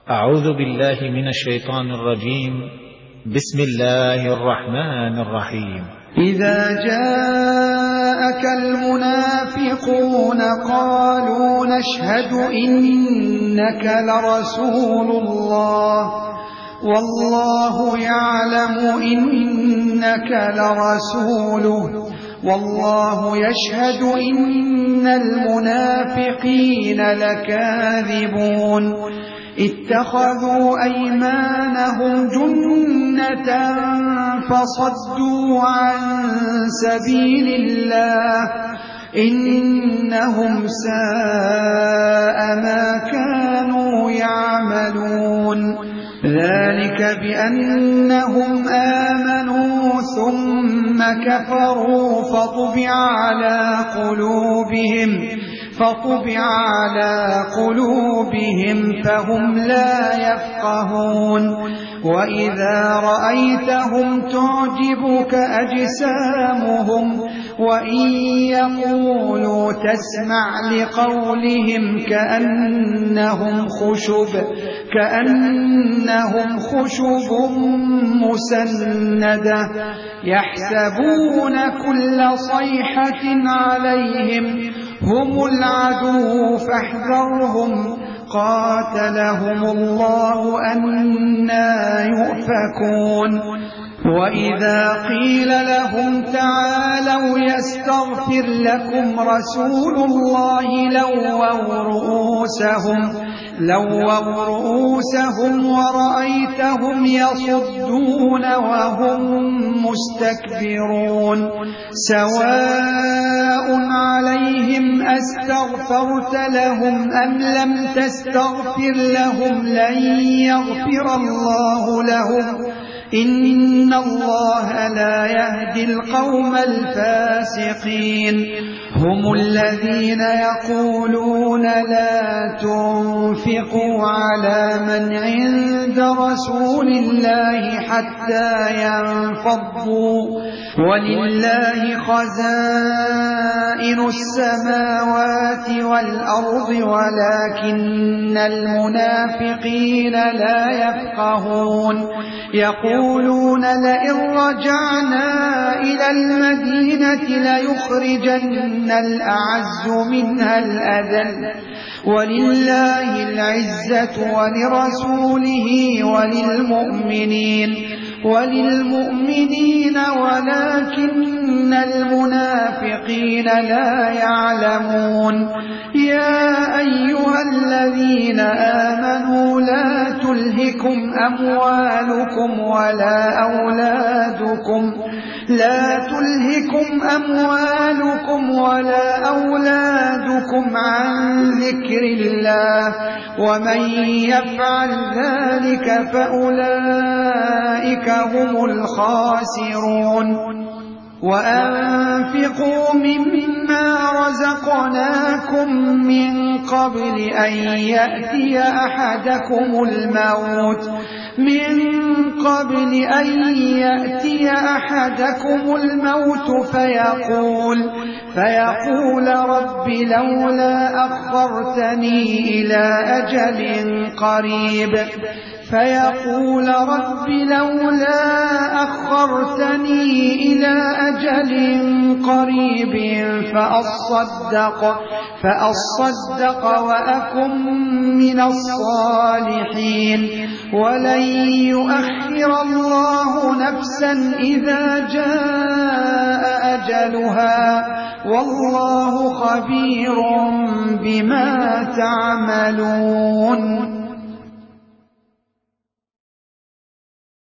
أعوذ بالله من الشيطان الرجيم. بسم الله الرحمن الرحيم. إذا جاءك المنافقون قالوا نشهد إنك لرسول الله والله يعلم إنك لرسوله والله يشهد إن المنافقين لكاذبون اتخذوا أيمانهم جنة فصدوا عن سبيل الله إنهم ساء ما كانوا يعملون ذلك بأنهم آمنوا ثم كفروا فطبع على قلوبهم فهم لا يفقهون وإذا رأيتهم تعجبك أجسامهم وإن يقولوا تسمع لقولهم كأنهم خشب مسندة يحسبون كل صيحة عليهم هم العدو فاحذرهم قاتلهم الله أنى يؤفكون وإذا قيل لهم تعالوا يستغفر لكم رسول الله لووا رؤوسهم ورأيتهم يصدون وهم مستكبرون سواء عليهم أستغفرت لهم أم لم تستغفر لهم لن يغفر الله لهم إن الله لا يهدي القوم الفاسقين هم الذين يقولون لا تنفقوا على من عند رسول الله حتى ينفضوا ولله خزائن السماوات والأرض ولكن المنافقين لا يفقهون يقولون لئن رجعنا إلى المدينة ليخرجن الأعز منها الأذل ولله العزة ولرسوله وللمؤمنين ولكن المنافقين لا يعلمون يا أيها الذين آمنوا لا تلهكم أموالكم ولا أولادكم عن ذكر الله ومن يفعل ذلك فأولئك هم الخاسرون وأنفقوا مما رزقناكم من قبل أن يأتي أحدكم الموت فيقول رب لولا أخرتني إلى أجل قريب فأصدق وأكن من الصالحين ولن يؤخر الله نفسا إذا جاء أجلها والله خبير بما تعملون